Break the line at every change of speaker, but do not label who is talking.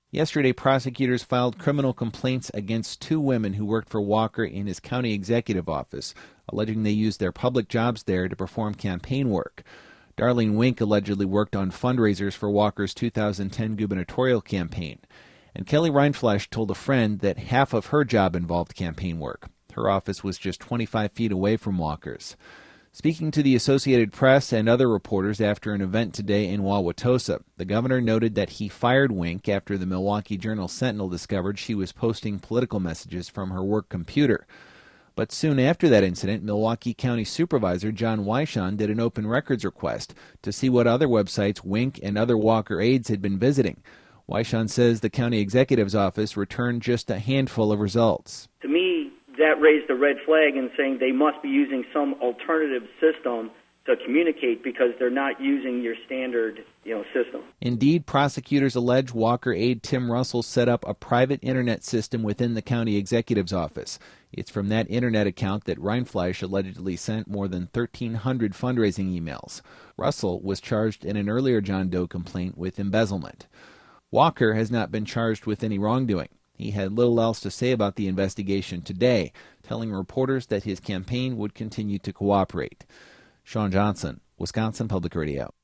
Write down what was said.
Yesterday, prosecutors filed criminal complaints against two women who worked for Walker in his county executive office, alleging they used their public jobs there to perform campaign work. Darlene Wink allegedly worked on fundraisers for Walker's 2010 gubernatorial campaign. And Kelly Rindfleisch told a friend that half of her job involved campaign work. Her office was just 25 feet away from Walker's. Speaking to the Associated Press and other reporters after an event today in Wauwatosa, the governor noted that he fired Wink after the Milwaukee Journal-Sentinel discovered she was posting political messages from her work computer. But soon after that incident, Milwaukee County Supervisor John Wishon did an open records request to see what other websites Wink and other Walker aides had been visiting. Wishon says the county executive's office returned just a handful of results.
To me, that raised a red flag in saying they must be using some alternative system to communicate because they're not using your standard, system.
Indeed, prosecutors allege Walker aide Tim Russell set up a private internet system within the county executive's office. It's from that internet account that Rindfleisch allegedly sent more than 1,300 fundraising emails. Russell was charged in an earlier John Doe complaint with embezzlement. Walker has not been charged with any wrongdoing. He had little else to say about the investigation today, telling reporters that his campaign would continue to cooperate. Sean Johnson, Wisconsin Public Radio.